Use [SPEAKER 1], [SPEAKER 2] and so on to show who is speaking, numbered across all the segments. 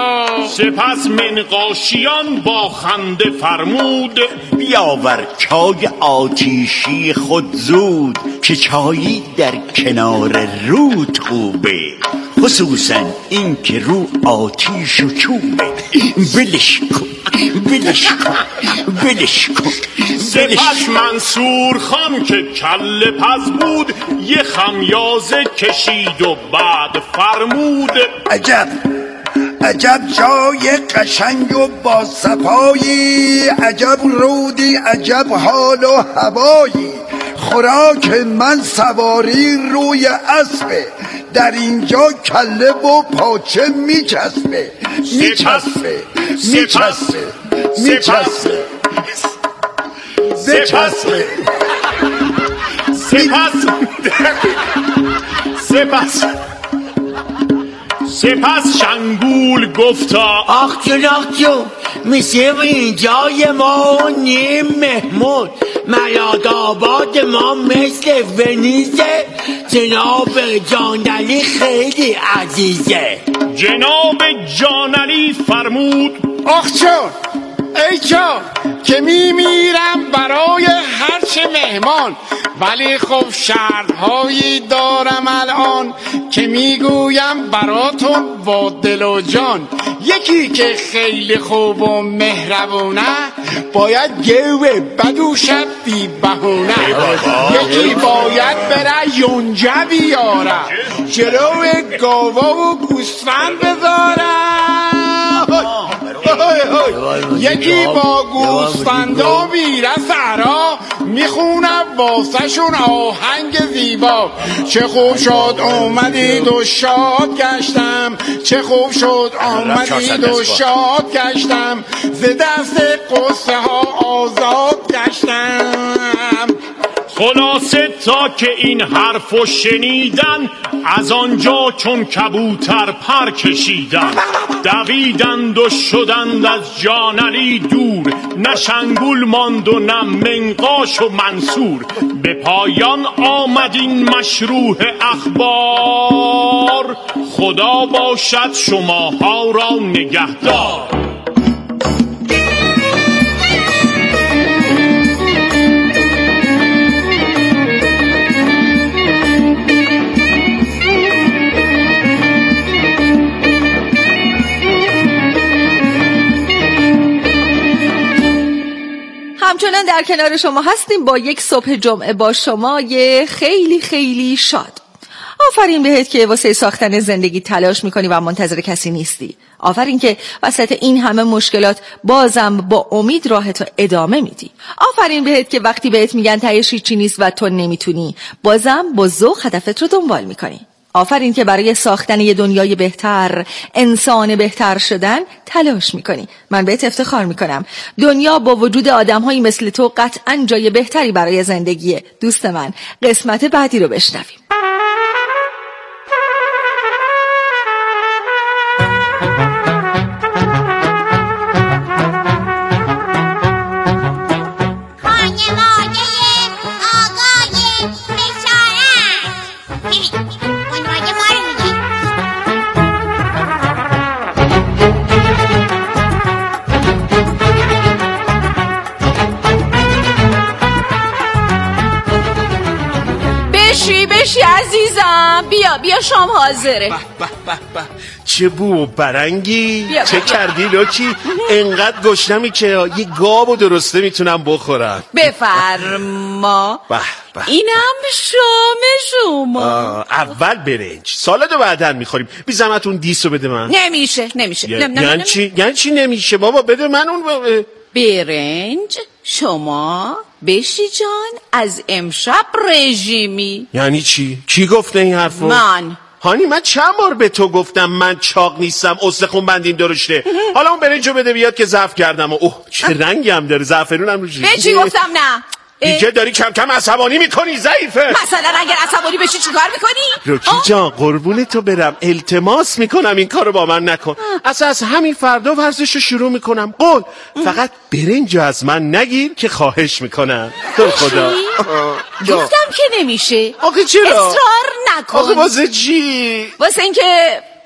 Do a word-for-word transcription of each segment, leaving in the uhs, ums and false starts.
[SPEAKER 1] سپس منقاشیان با خنده فرمود
[SPEAKER 2] بیاور چای آتیشی خود زود، که چایی در کنار رود خوبه، خصوصا این که رو آتیش و چوبه. بلش کن بلش کن بلش کن.
[SPEAKER 1] سپس منصور خان که کله پز بود یه خمیازه کشید و بعد فرمود
[SPEAKER 3] عجب عجب جای قشنگ و با صفایی، عجب رودی عجب حال و هوایی. خوراک من سواری روی اسبه، در اینجا کله و پاچه میچسبه میچسبه میچسبه میچسبه
[SPEAKER 1] سپس سپس سپس سپس شنگول گفتا
[SPEAKER 4] آخ جون آخ جون، میشه اینجای ما نیم محمود. مراد آباد ما مثل ونیزه، جناب جانعلی خیلی عزیزه.
[SPEAKER 1] جناب جانعلی فرمود
[SPEAKER 5] آخ جون ای جان که میمیرم برای هرچه مهمان، ولی خب شرطهایی دارم الان که میگویم براتون با دل و جان. یکی که خیلی خوب و مهربونه باید گوه بدو شد بی بهونه. یکی باید بره یونجه بیاره، جلو گاوا و گوسفند بذاره. یکی با گوسفندا میره صحرا، میخونه واسه شون آهنگ زیبا. چه خوب شد اومدید و شاد گشتم، چه خوب شد آمدید و شاد گشتم، ز دست قصه ها آزاد گشتم.
[SPEAKER 1] خلاصه تا که این حرفو شنیدن، از آنجا چون کبوتر پر کشیدن. دویدند و شدند از جانعلی دور، نه شنگول ماند و نه منقاش و منصور. به پایان آمد این مشروح اخبار، خدا باشد شماها را نگهدار.
[SPEAKER 6] همچنان در کنار شما هستیم با یک صبح جمعه با شما یه خیلی خیلی شاد. آفرین بهت که واسه ساختن زندگی تلاش میکنی و منتظر کسی نیستی. آفرین که وسط این همه مشکلات بازم با امید راحتو ادامه میدی. آفرین بهت که وقتی بهت میگن تهش هیچی نیست و تو نمیتونی، بازم با ذوق هدفت رو دنبال میکنی. آفرین که برای ساختن یه دنیای بهتر، انسان بهتر شدن تلاش میکنی. من بهت افتخار میکنم. دنیا با وجود آدم‌هایی مثل تو قطعاً جای بهتری برای زندگیه. دوست من، قسمت بعدی رو بشنویم. بشی بشی عزیزم، بیا بیا شام حاضره.
[SPEAKER 7] به به به به، چه بو برنگی.
[SPEAKER 6] بیا
[SPEAKER 7] چه
[SPEAKER 6] بیا.
[SPEAKER 7] کردی لوچی؟ انقدر گشنمی که یه گاو درسته میتونم بخورم.
[SPEAKER 6] بفرما.
[SPEAKER 7] به به.
[SPEAKER 6] اینم شام شما.
[SPEAKER 7] اول برنج، سالادو بعدن میخوریم. بی زحمت اون دیسو بده من.
[SPEAKER 6] نمیشه نمیشه.
[SPEAKER 7] یعنی چی؟ یعنی چی نمیشه بابا؟ بده من اون بابا.
[SPEAKER 6] برنج شما بشی جان از امشب رژیمی.
[SPEAKER 7] یعنی چی؟ کی گفته این حرفو؟
[SPEAKER 6] من.
[SPEAKER 7] هانی من چند بار به تو گفتم من چاق نیستم، استخون بندیم درشته. حالا اون برنجو بده بیاد که ظرف کردم. اوه چه رنگی هم داره، زعفرونم روش.
[SPEAKER 6] به چی گفتم نه؟
[SPEAKER 7] دیگه داری کم کم عصبانی میکنی، ضعیفه.
[SPEAKER 6] مثلا اگر عصبانی بشی چیکار میکنی؟
[SPEAKER 7] روکی جان قربون تو برم، التماس میکنم این کارو با من نکن. اصلا از همین فردا ورزشو شروع میکنم. قول فقط برنجو از من نگیر که خواهش میکنم. تو خدا
[SPEAKER 6] گفتم که نمیشه.
[SPEAKER 7] آخه چرا؟
[SPEAKER 6] اصرار نکن.
[SPEAKER 7] آخه واسه چی؟
[SPEAKER 6] واسه اینکه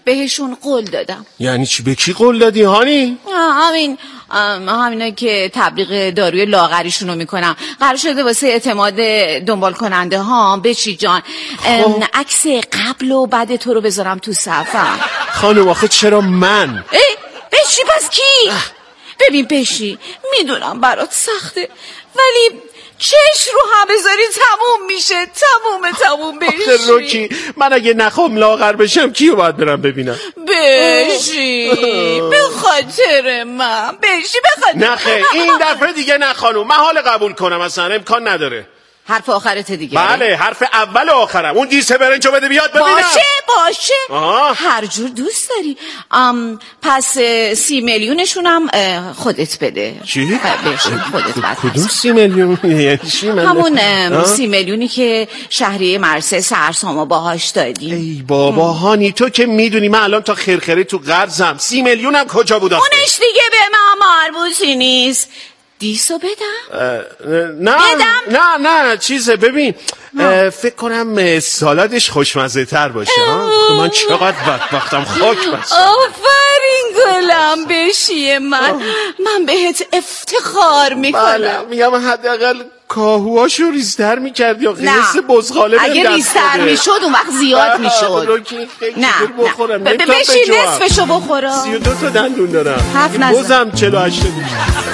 [SPEAKER 8] بهشون قول دادم.
[SPEAKER 7] یعنی چی؟ به کی قول دادی هانی؟
[SPEAKER 8] همین همینا که تبلیغ داروی لاغریشونو میکنم. قرار شده واسه اعتماد دنبال کننده ها بشی جان عکس قبل و بعد تو رو بذارم تو صفم.
[SPEAKER 7] خانم آخه چرا من؟
[SPEAKER 8] ای بشی پس کی؟ ببین بشی، میدونم برات سخته ولی چش رو هم بذاری تموم میشه. تمومه تموم بشی.
[SPEAKER 7] آخه روکی من اگه نخوام لاغر بشم کیو باید برم ببینم؟
[SPEAKER 8] بشی به خاطر من بشی به خاطر.
[SPEAKER 7] نه خیر این دفعه دیگه نه خانوم، من حال قبول کنم اصلا امکان نداره.
[SPEAKER 8] حرف آخرت دیگه؟
[SPEAKER 7] بله حرف اول و آخرم. اون دیسه برنجو بده بیاد ببینم.
[SPEAKER 8] باشه باشه
[SPEAKER 7] آه.
[SPEAKER 8] هر جور دوست داری. ام پس سی میلیونشونم خودت بده.
[SPEAKER 7] چی؟
[SPEAKER 8] بشین خودت بده.
[SPEAKER 7] کدوم سی میلیون؟ یعنی چی؟ من
[SPEAKER 8] همون سی میلیونی که شهریه مرسه سرسامو باهاش دادی.
[SPEAKER 7] ای بابا هانی تو که میدونی من الان تا خرخره تو قرضم. سی میلیونم کجا بود آخه؟
[SPEAKER 8] اونش دیگه به ما مربوطی نیست. دیسو بدم؟
[SPEAKER 7] نه
[SPEAKER 8] بدم؟
[SPEAKER 7] نه نه چیزه ببین فکر کنم سالادش خوشمزه تر باشه. من چقدر بدبختم خاک بس.
[SPEAKER 8] آفرین گلم بشی من من بهت افتخار میکنم.
[SPEAKER 7] بله میگم حداقل کاهوهاشو ریزتر میکردی یا قیس بزغاله بهم
[SPEAKER 8] اگه ریزتر میشد اون وقت زیاد میشد.
[SPEAKER 7] نه بخورم
[SPEAKER 8] بشی نصفشو بخورم.
[SPEAKER 7] سی و دو تا دندون دارم.
[SPEAKER 8] حرف نزن.
[SPEAKER 7] بازم چهل و هشت دیگه.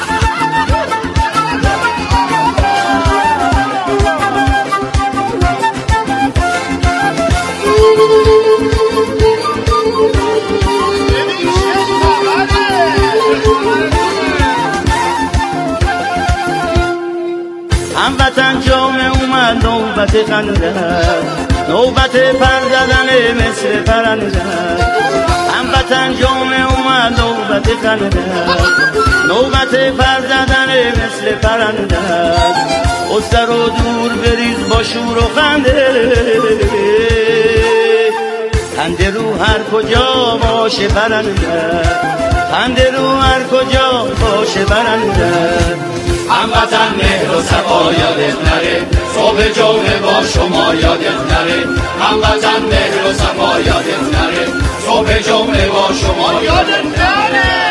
[SPEAKER 9] هموطن جامعه اومد نوبت خنده، نوبت پر زدن مثل پرنده. هموطن جامعه اومد نوبت خنده، نوبت پر زدن مثل پرنده. استر و دور بریز با شور و خنده، خنده رو هر کجا باشه پرنده، خنده رو هر کجا باشه پرنده.
[SPEAKER 10] هموطن مهر و صفا یادت نره، صبح جمعه با شما یادت نره. هموطن مهر و صفا یادت نره، صبح جمعه با شما یادت نره.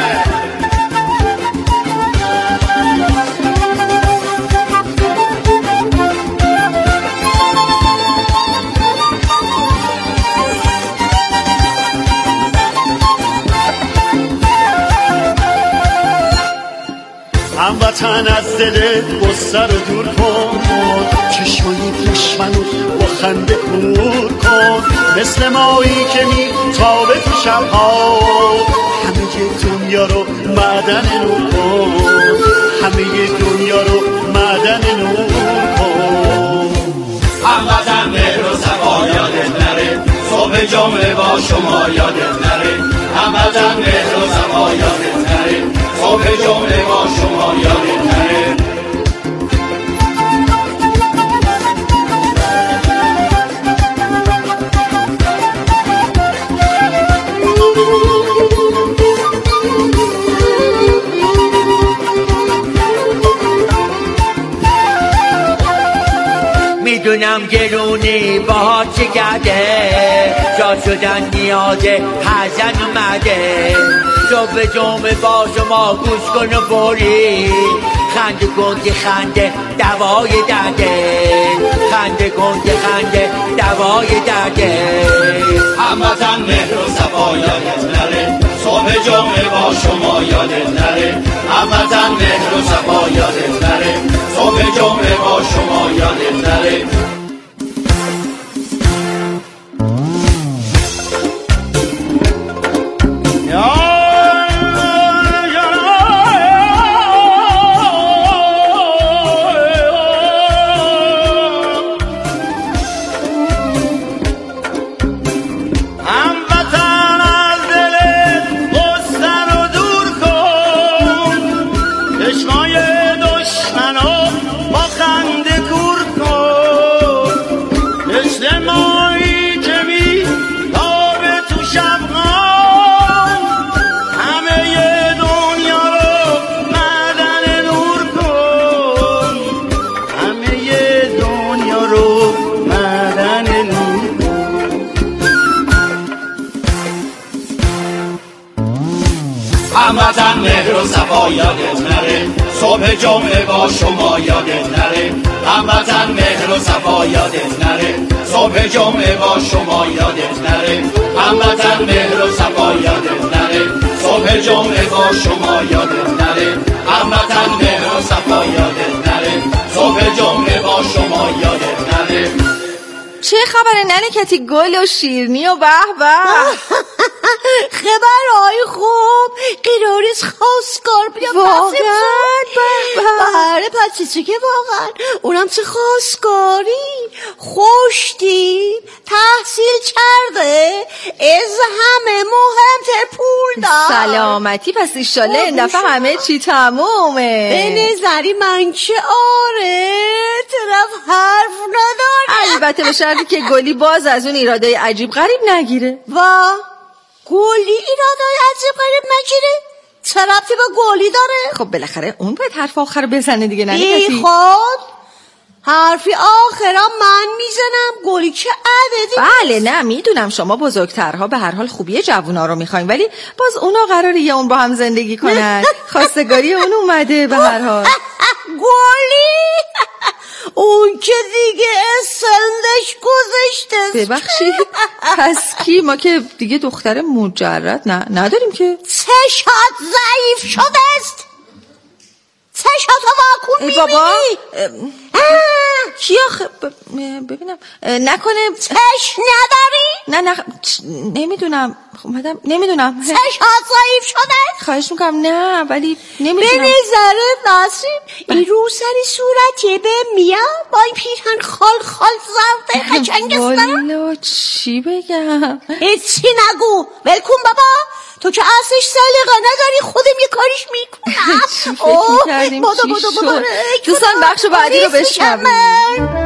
[SPEAKER 2] هموطن از دل گستر رو دور کن، چشمای دشمنو با خنده کور کن. مثل مایی که می تابه تو شبها، همه دنیا رو معدن نور کن، همه دنیا رو معدن نور کن.
[SPEAKER 10] هموطن مهر و صفا یادت نره، صبح جمعه با شما یادت نره. هموطن مهر و صفا یادت نره، صبح جمعه با شما یادت نره.
[SPEAKER 4] میدونم گرونی باها چه کرده، جا شدن نیازه حزن اومده. صبح جمعه با شما گوش کن و بوری، خنده کن که خنده دوای درده، خنده کن که خنده دوای درده.
[SPEAKER 10] هموطن مهر و صفا یادت نره، صبح جمعه با شما یادت نره. هموطن مهر و صفا یادت نره، صبح جمعه با شما یادت نره.
[SPEAKER 9] دشمنو با خنده کور کن.
[SPEAKER 10] هموطن مهر و صفا یادت نره صبح جمعه با شما یادت نره هموطن مهر و صفا یادت نره صبح جمعه با شما یادت نره هموطن مهر و صفا یادت نره صبح جمعه با شما یادت نره هموطن مهر و صفا یادت نره صبح جمعه با شما یادت نره.
[SPEAKER 6] چه خبره ننه کتی؟ گل و شیرنی و به به.
[SPEAKER 11] خبرهای خوب قرارش خواستگار بیاد.
[SPEAKER 6] واقعا
[SPEAKER 11] بله پس چه که واقعا اونم چه خواستگاری خوشتی تحصیل کرده از همه مهمتر پول دار.
[SPEAKER 6] سلامتی. پس ایشاله این دفعه همه چی تمومه.
[SPEAKER 11] به نظری من که آره طرف حرف نداره.
[SPEAKER 6] البته به شرطی که گلی باز از اون ایرادای عجیب غریب نگیره.
[SPEAKER 11] وا گلی ایرادای عجیب غریب نگیره؟ چه ربطی به گلی داره؟
[SPEAKER 6] خب بالاخره اون باید حرف آخر بزنه دیگه. نه
[SPEAKER 11] بی خود حرفی آخرا من میزنم گلی چه عددی؟
[SPEAKER 6] بله نه میدونم شما بزرگترها به هر حال خوبی جوونا رو میخواین ولی باز اونا قراره یه اون با هم زندگی کنن. خواستگاری اون اومده به هر حال.
[SPEAKER 11] گلی اون که دیگه سندش گذاشته.
[SPEAKER 6] ببخشید پس کی؟ ما که دیگه دختر مجرد نه نداریم که.
[SPEAKER 11] چشات ضعیف شده است چشاتو واکن میبینی؟
[SPEAKER 6] بابا چی آخه ببینم نکنه
[SPEAKER 11] چش نداری؟
[SPEAKER 6] نه نه نمیدونم اومدم نمیدونم
[SPEAKER 11] چشات ضعیف شده؟
[SPEAKER 6] خواهش میکنم نه ولی نمیدونم.
[SPEAKER 11] به نظرت ناسیم این رو سری صورتیه به میاد با این پیرهن خال خال زرده قشنگستان.
[SPEAKER 6] والا چی بگم؟
[SPEAKER 11] هیچی نگو ولکن بابا تو که اصلش سلیقه نداری خودم یه کاریش میکنم.
[SPEAKER 6] چی فکر میکردیم چی شد؟ دوستان بخش بعدی رو بشنویم.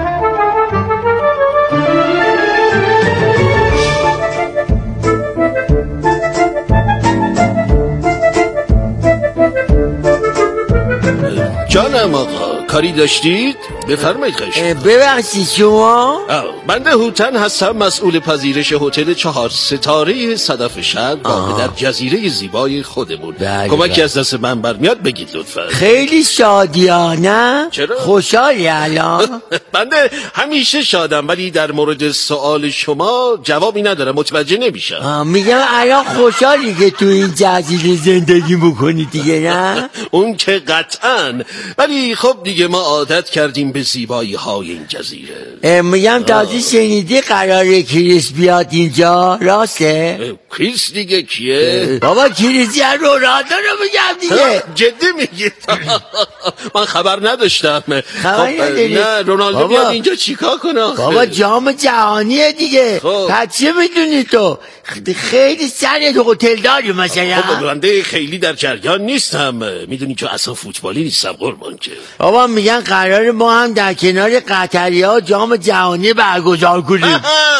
[SPEAKER 7] جانم آقا کاری داشتید؟ بفرمایید خواهش.
[SPEAKER 4] ببخشید شما؟
[SPEAKER 7] بنده هوتن هستم مسئول پذیرش هتل چهار ستاره صدف شهر واقع در جزیره زیبای خودمون. کمکی از دست من برمیاد بگید لطفا.
[SPEAKER 4] خیلی شادیانه.
[SPEAKER 7] چرا؟
[SPEAKER 4] خوشحالی الان؟
[SPEAKER 7] بنده همیشه شادم ولی در مورد سوال شما جوابی ندارم متوجه نمیشم.
[SPEAKER 4] میگم الان خوشحالی که تو این جزیره زندگی بکنی دیگه نه؟
[SPEAKER 7] اون که قطعاً ولی خب دیگه ما عادت کردیم به زیبایی های این جزیره.
[SPEAKER 4] میگم تازه شنیدی قراره کریس بیاد اینجا راسته؟
[SPEAKER 7] کریس دیگه کیه؟
[SPEAKER 4] بابا کریس یه رونالدو رو میگم دیگه.
[SPEAKER 7] جدی میگی؟ من خبر نداشتم.
[SPEAKER 4] خبر نداری؟
[SPEAKER 7] نه رونالدو بیاد اینجا چیکار کنه؟
[SPEAKER 4] بابا جام جهانیه دیگه. پس چه میدونی تو؟ خیلی سرت هتل داری مثلا؟
[SPEAKER 7] خب بنده خیلی در جریان نیستم میدونی که اصلا فوتبالی نیستم قربان که.
[SPEAKER 4] بابا میگن قرار ما هم در کنار قطری‌ها جام جهانی برگزار کنیم.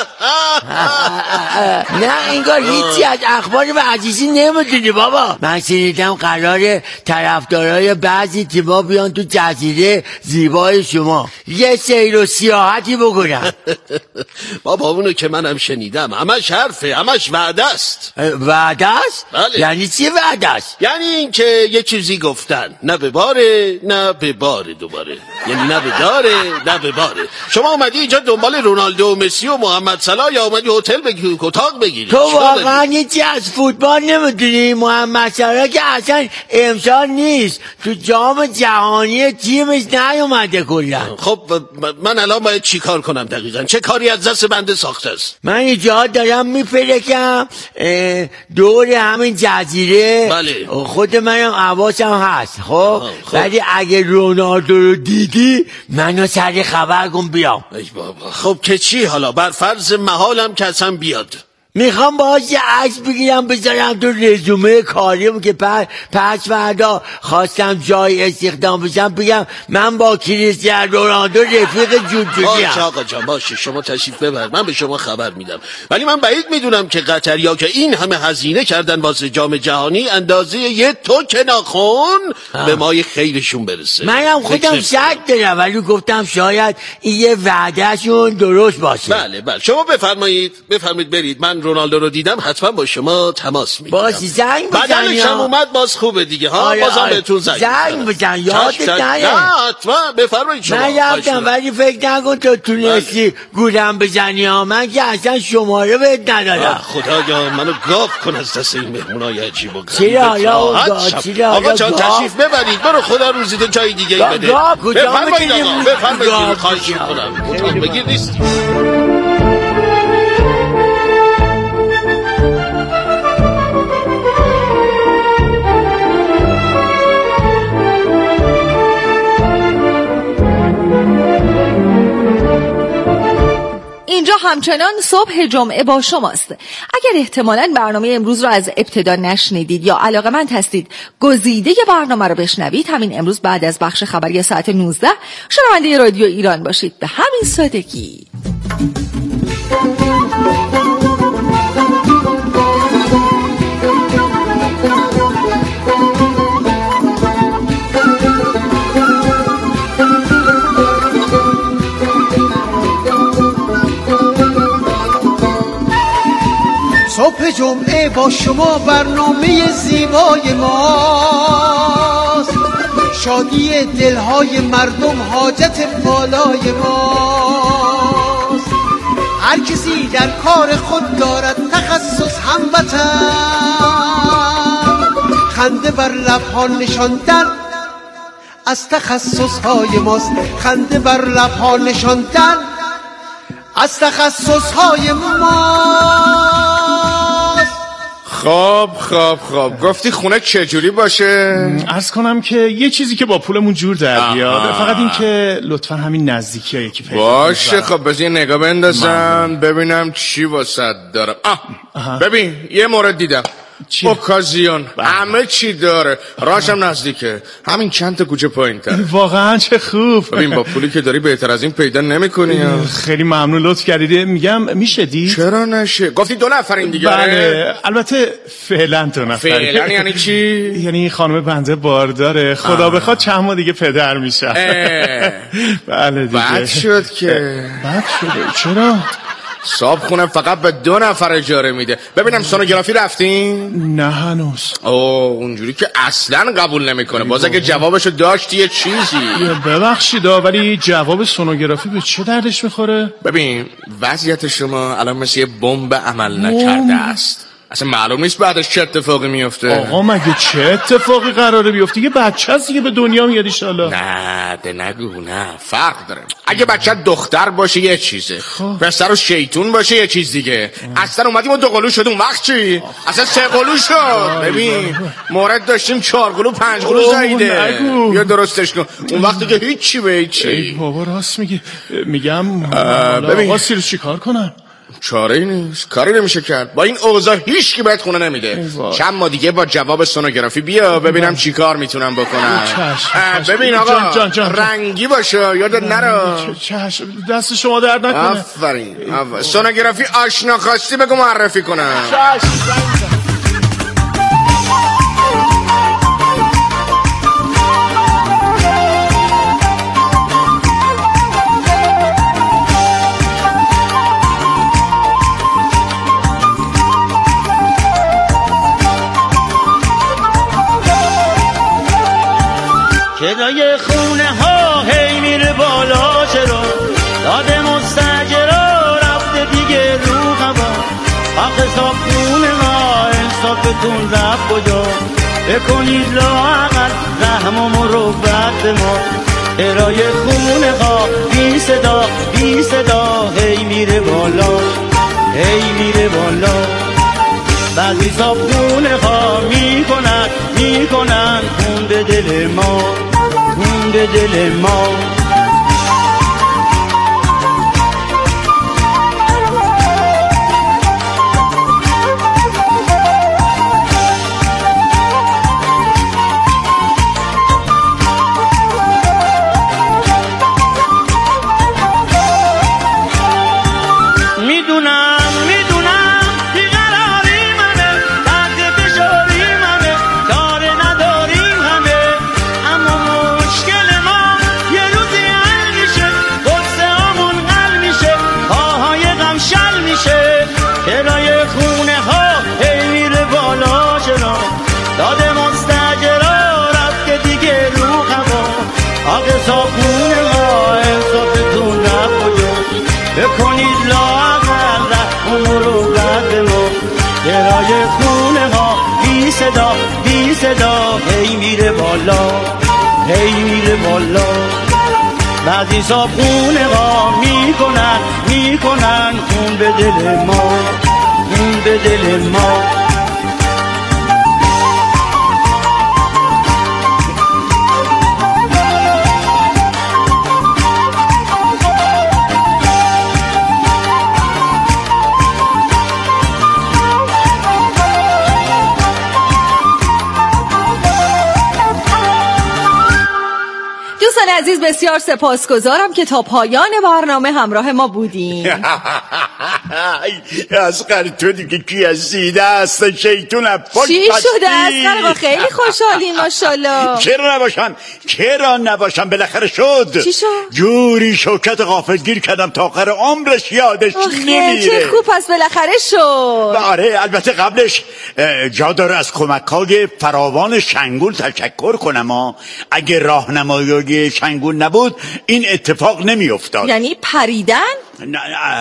[SPEAKER 4] نه انگار هیچی از اخبار و عزیزی نمیدونی بابا. من شنیدم قرار طرفدارای بعضی تیم‌ها بیان تو جزیره زیبای شما یه سیر و سیاحتی بکنن.
[SPEAKER 7] بابا اونو که منم شنیدم همش حرفه همش وعده است.
[SPEAKER 4] وعده است؟
[SPEAKER 7] بله.
[SPEAKER 4] یعنی چی وعده است؟
[SPEAKER 7] یعنی اینکه یه چیزی گفتن نه به باره نه به باره دوباره یعنی نه به داره نه به باره. شما اومدی اینجا دنبال رونالدو و مسی و محمد صلاح یا اومدی هتل بگیری اتاق بگیری؟
[SPEAKER 4] تو واقعا هیچی از فوتبال نمیدونی؟ محمد صلاح که اصلا امسال نیست تو جام جهانی تیمش نیومده کلا.
[SPEAKER 7] خب من الان باید چی کار کنم دقیقا؟ چه کاری از دست بنده ساخته است؟
[SPEAKER 4] من اینجا دارم میپلکم دور همین جزیره.
[SPEAKER 7] بله.
[SPEAKER 4] خود منم حواسم هست خب ولی اگه رونالدو رو دیدی منو سر خبر کن بیام.
[SPEAKER 7] ای بابا خب که چی حالا؟ بر فرض محالم که اصلا بیاد
[SPEAKER 4] میخوام باهاش یه عکس بگیرم بذارم تو رزومه کاریم که پس پس فردا خواستم جای استخدام بشم بگم من با کریستیانو رونالدو رفیق جوجویی ام.
[SPEAKER 7] باشه آقا جان باشه شما تشریف ببر من به شما خبر میدم ولی من بعید میدونم که قطریا که این همه هزینه کردن واسه جام جهانی اندازه یه توک ناخن به مای خیرشون برسه.
[SPEAKER 4] منم خودم شک دارم ولی گفتم شاید این یه وعدهشون درست باشه.
[SPEAKER 7] بله بله شما بفرمایید بفرمایید برید من رونالدو رو دیدم حتما با شما تماس میگیرم.
[SPEAKER 4] باش زنگ بزن.
[SPEAKER 7] بدلش هم اومد باز خوبه دیگه ها.
[SPEAKER 4] آره
[SPEAKER 7] بازم
[SPEAKER 4] آره.
[SPEAKER 7] بهتون زنگ
[SPEAKER 4] زنگ بزن یادت نره.
[SPEAKER 7] نه حتما بفرمایید شما.
[SPEAKER 4] من رفتم ولی فکر نکن تو تونستی گولم بزنی ها. من که اصلا شماره بهت ندارم.
[SPEAKER 7] خدایا منو گاف کن از دست این مهمونای عجیب و غریب.
[SPEAKER 4] چرا حالا چرا
[SPEAKER 7] آقا جان تشریف ببرید. برو خدا روزیتو جای دیگه ای بده. بفرمایید آقا بفرمایید. خواهش میکنم اتاق بگیر نیست.
[SPEAKER 6] اینجا همچنان صبح جمعه با شماست. اگر احتمالاً برنامه امروز رو از ابتدا نشنیدید یا علاقه‌مند هستید گزیده برنامه رو بشنوید، همین امروز بعد از بخش خبری ساعت نوزده شنونده رادیو ایران باشید. به همین سادگی.
[SPEAKER 12] صبح جمعه با شما برنامه زیبای ماست، شادی دلهای مردم حاجت بالای ماست. هر کسی در کار خود دارد تخصص هموطن، خنده بر لبها نشاندن از تخصص های ماست. خنده بر لبها نشاندن از تخصص های ماست.
[SPEAKER 5] خب خب خب گفتی خونه چجوری باشه؟
[SPEAKER 1] عرض کنم که یه چیزی که با پولمون جور در بیاد، فقط این که لطفا همین نزدیکی ها یکی پیدا
[SPEAKER 5] باشه. خب بذار یه نگاه بندازم ببینم چی واسط دارم. آه آه. ببین یه مورد دیدم اوکازیون همه چی داره، راشم نزدیکه، همین چند تا کوچه پایین تر.
[SPEAKER 1] واقعا چه خوب.
[SPEAKER 5] ببین با پولی که داری بهتر از این پیدا نمی‌کنی.
[SPEAKER 1] خیلی ممنون لطف کردید. میگم میشه دید؟
[SPEAKER 5] چرا نشه؟ گفتی دو نفرین دیگه.
[SPEAKER 1] بله البته فعلا دو نفر.
[SPEAKER 5] فعلا یعنی چی؟
[SPEAKER 1] یعنی خانم بنده بارداره، خدا بخواد چند ماه دیگه پدر میشه. بله دیگه.
[SPEAKER 5] بد شد که.
[SPEAKER 1] بد شده. چرا؟
[SPEAKER 5] صاحب خونه فقط به دو نفر اجاره میده. ببینم سونوگرافی رفتین؟
[SPEAKER 1] نه هنوز.
[SPEAKER 5] اوه اونجوری که اصلا قبول نمیکنه. باز اگه جوابشو داشتی یه چیزی.
[SPEAKER 1] ببخشید ولی جواب سونوگرافی به چه دردش میخوره؟
[SPEAKER 5] ببین وضعیت شما الان مثل یه بمب عمل نکرده است. اصلا معلوم نیست بعدش چه اتفاقی میفته.
[SPEAKER 1] آقا مگه چه اتفاقی قراره بیفته؟ یه بچه هست دیگه به دنیا میاد ان شاءالله.
[SPEAKER 5] نه ده نگو نه فرق داره. اگه بچه دختر باشه یه چیزه، پسر و شیطون باشه یه چیز دیگه. اصلا اومدیم و دو قلو شد اون وقت چی؟ اصلا سه قلو شد. ببین مورد داشتیم چهار قلو پنج قلو زایده. یا درستش کن اون وقت که هیچی به هیچی.
[SPEAKER 1] ای بابا راست میگی. میگم
[SPEAKER 5] ببین
[SPEAKER 1] آقا سیرو چی کار کنم؟
[SPEAKER 5] چاره ای نیست، کاری نمیشه کرد. با این اوضاع هیچ کی بهت خونه نمیده. چند ماه دیگه با جواب سونوگرافی بیا ببینم چی کار میتونم بکنم. ببین آقا جان جان جان رنگی باشه یادت نره.
[SPEAKER 1] چشم دست شما درد نکنه.
[SPEAKER 5] آفرین. سونوگرافی آشنا خواستی بگو معرفی کنم.
[SPEAKER 1] چشم.
[SPEAKER 9] صدای خونه ها هی میره بالا، چرا داده مستجرا رفته دیگه رو هوا. آخه صاحب خونه ها انصافتون رفت کجا؟ بکنید لااقل رحم و مروت به ما. ارای خونه ها بی صدا بی صدا هی میره بالا هی میره بالا. بعضی صاحب خونه ها میکنن میکنن خون به دل ما خون به دل ما. داده مستجرا رفت دیگه رو هوا آقا صابونه ما حسابتون رفت کجا بکنید لاغر رحم رو قلب ما گرای خونه ها بی صدا بی صدا هی میره بالا هی میره بالا بعضی صابونه ها میکنن میکنن خون به دل ما خون به دل ما
[SPEAKER 6] عزیز بسیار سپاسگزارم که تا پایان برنامه همراه ما بودین.
[SPEAKER 2] اسقر تو دیگه کی از سیده است شیطون افاک
[SPEAKER 6] چی شده اسقر؟ خیلی خوشحالیم ماشاءالله.
[SPEAKER 2] چرا نباشم چرا نباشم بالاخره شد.
[SPEAKER 6] چی شد؟
[SPEAKER 2] جوری شوکت غافلگیر کردم تا آخر عمرش یادش نمیره.
[SPEAKER 6] چه خوب پس بالاخره شد.
[SPEAKER 2] آره البته قبلش جا داره از کمک‌های فراوان شنگول تشکر کنم ها. اگه راهنمایی شنگول نبود این اتفاق نمی افتاد.
[SPEAKER 6] یعنی پریدن؟
[SPEAKER 2] نه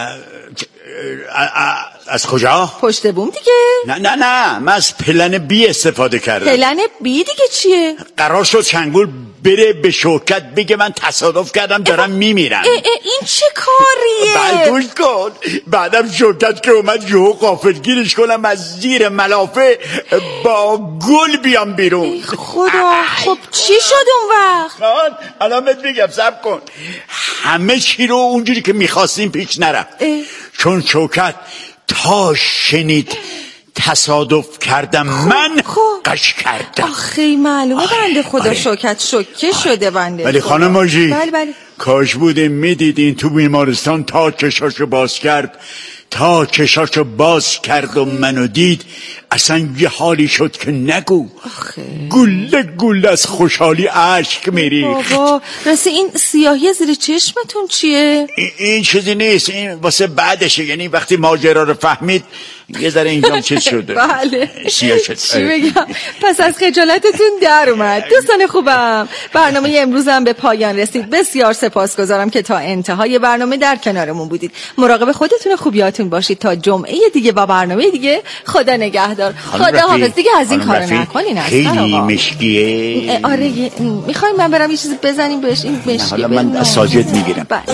[SPEAKER 2] از کجا؟
[SPEAKER 6] پشت بوم دیگه.
[SPEAKER 2] نه نه نه من از پلن بی استفاده کردم.
[SPEAKER 6] پلن بی دیگه چیه؟
[SPEAKER 2] قرار شد شنگول بره به شوکت بگه من تصادف کردم دارم میمیرم.
[SPEAKER 6] اه اه این چه کاریه؟
[SPEAKER 2] بعد گوش کن بعدم شوکت که اومد یهو غافلگیرش کنم از زیر ملافه با گل بیام بیرون.
[SPEAKER 6] خدا خب چی شد اون وقت؟
[SPEAKER 2] من الان بهت میگم صبر کن. همه چی رو اونجوری که میخواستیم پیش نرفت چون شوکت تا شنید تصادف کردم من قش کردم.
[SPEAKER 6] آخی معلومه بنده خدا آره. شوکت شوکه آره. شده بنده
[SPEAKER 2] ولی خانم ماجی
[SPEAKER 6] بله بله.
[SPEAKER 2] کاش بوده میدیدین تو بیمارستان تا چشاشو باز کرد تا چشاشو باز کرد و منو دید اصلا یه حالی شد که نگو. گله گله از خوشحالی اشک میریخت.
[SPEAKER 6] بابا راستی این سیاهی زیر چشمتون چیه؟
[SPEAKER 2] این, این چیزی نیست این واسه بعدشه یعنی وقتی ماجرا رو فهمید یه ذره اینجام چیز شده.
[SPEAKER 6] بله
[SPEAKER 2] سیاه شد.
[SPEAKER 6] چی بگم پس از خجالتتون در اومد. دوستان خوبم برنامه امروزم به پایان رسید. بسیار سپاسگزارم که تا انتهای برنامه در کنارمون بودید. مراقب خودتون خوبیاتون باشید تا جمعه دیگه با برنامه دیگه. خدا نگهدار. خدا حافظ دیگه از این کارو نکنین.
[SPEAKER 2] خیلی مشکیه.
[SPEAKER 6] آره میخوایم من برم یه چیزی بزنیم بهش این مشکی.
[SPEAKER 2] حالا من از ساجد میگیرم.
[SPEAKER 6] بله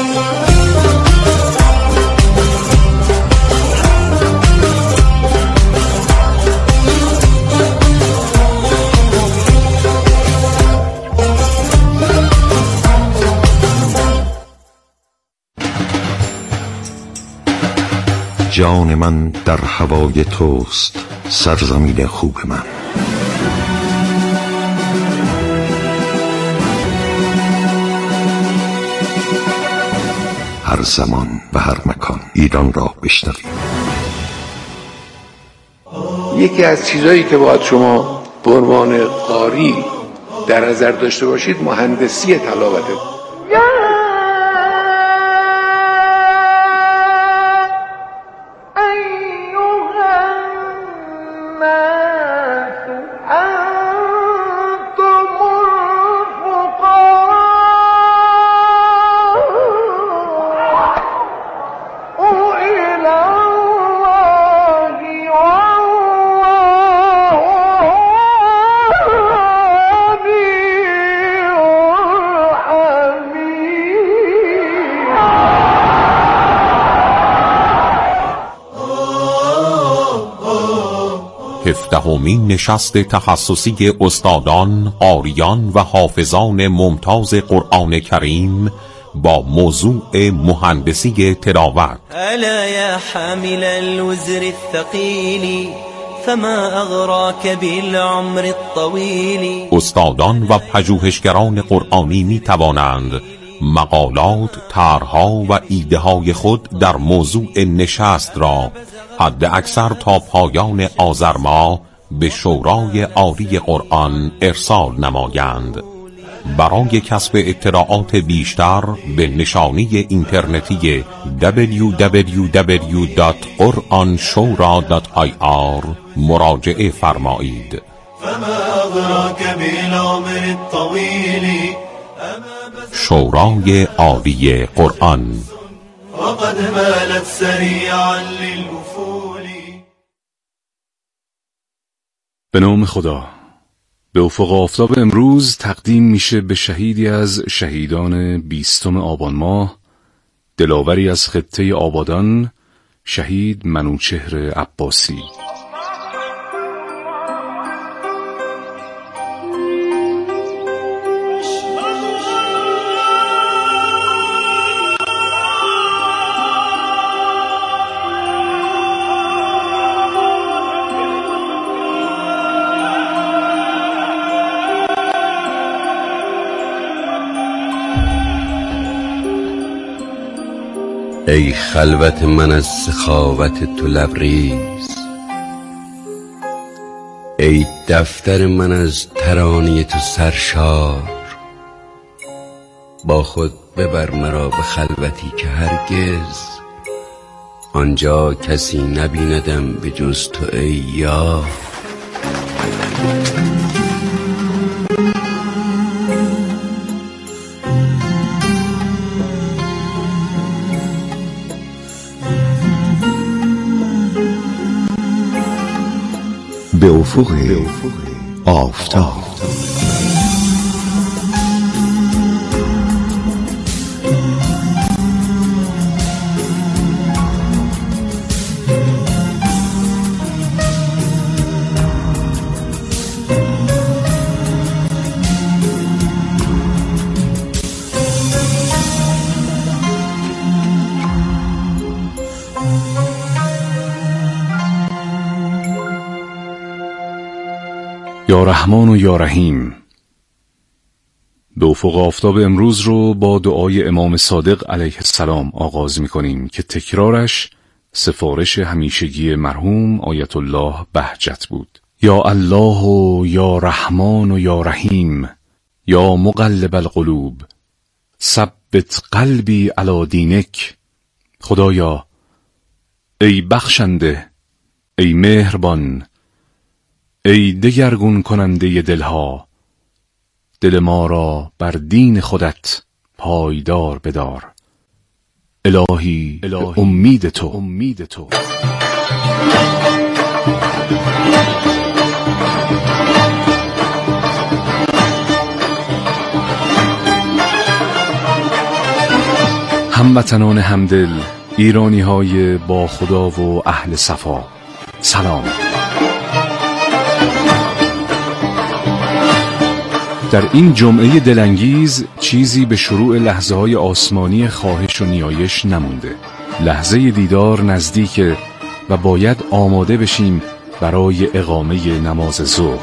[SPEAKER 13] جان من در هوای توست سرزمین خوب من. هر زمان و هر مکان ایران را بشنوید.
[SPEAKER 14] یکی از چیزایی که باید شما به عنوان قاری در نظر داشته باشید مهندسی تلاوته.
[SPEAKER 15] هفدهمین نشست تخصصی استادان، قاریان و حافظان ممتاز قرآن کریم با موضوع مهندسی تلاوت.
[SPEAKER 16] الا یا حامل الوزر الثقیل فما اغراک بالعمر الطویل.
[SPEAKER 15] استادان و پژوهشگران قرآنی می توانند مقالات، طرح‌ها و ایده‌های خود در موضوع نشست را حد اکثر تا پایان آذر ماه به شورای عالی قرآن ارسال نمایند. برای کسب اطلاعات بیشتر به نشانی اینترنتی دبلیو دبلیو دبلیو دات قرآن شورا دات آی آر مراجعه فرمایید.
[SPEAKER 16] فما أدراك بالعمر الطويل
[SPEAKER 15] شورای عالی قرآن
[SPEAKER 16] وقد مالت سریعا للأفول.
[SPEAKER 17] به نام خدا. به افق آفتاب امروز تقدیم میشه به شهیدی از شهیدان بیستم آبان ماه، دلاوری از خطه آبادان، شهید منوچهر عباسی.
[SPEAKER 18] ای خلوت من از سخاوت تو لبریز، ای دفتر من از ترانه تو سرشار، با خود ببر مرا به خلوتی که هرگز آنجا کسی نبیندم به جز تو ای یار.
[SPEAKER 13] به افق آفتاب.
[SPEAKER 17] یا رحمان و یا رحیم. به افق آفتاب امروز رو با دعای امام صادق علیه السلام آغاز می کنیم که تکرارش سفارش همیشگی مرحوم آیت الله بهجت بود. یا الله و یا رحمان و یا رحیم، یا مقلب القلوب ثبت قلبی علی دینک. خدایا ای بخشنده، ای مهربان، ای دگرگون کننده دلها، دل ما را بر دین خودت پایدار بدار. الهی, الهی امید تو, امید تو. هموطنان همدل، ایرانی های با خدا و اهل صفا، سلام. در این جمعه دلانگیز چیزی به شروع لحظه های آسمانی خواهش و نیایش نمونده. لحظه دیدار نزدیکه و باید آماده بشیم برای اقامه نماز ظهر.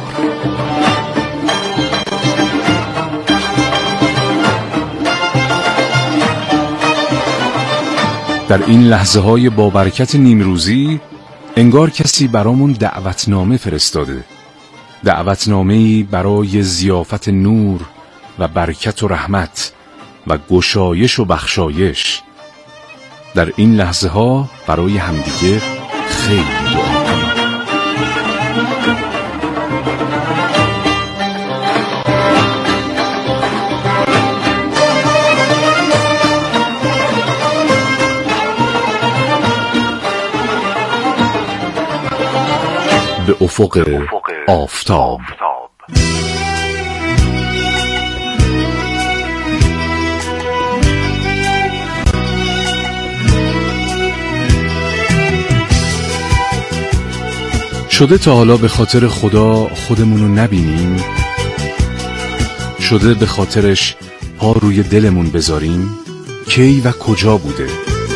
[SPEAKER 17] در این لحظه های با برکت نیمروزی انگار کسی برامون دعوتنامه فرستاده، دعوتنامه‌ای برای ضیافت نور و برکت و رحمت و گشایش و بخشایش. در این لحظه ها برای همدیگه خیلی دعا کنیم. به افق آفتاب. شده تا حالا به خاطر خدا خودمونو نبینیم؟ شده به خاطرش پا روی دلمون بذاریم؟ کی و کجا بوده؟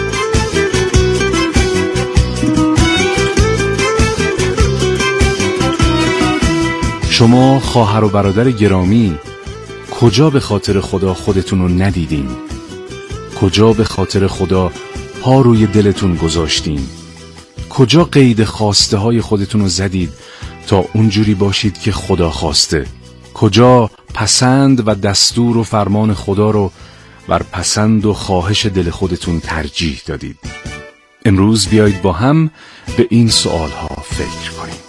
[SPEAKER 17] شما خواهر و برادر گرامی کجا به خاطر خدا خودتون رو ندیدین؟ کجا به خاطر خدا پا روی دلتون گذاشتین؟ کجا قید خواسته های خودتون رو زدید تا اونجوری باشید که خدا خواسته؟ کجا پسند و دستور و فرمان خدا رو بر پسند و خواهش دل خودتون ترجیح دادید؟ امروز بیایید با هم به این سوال ها فکر کنیم.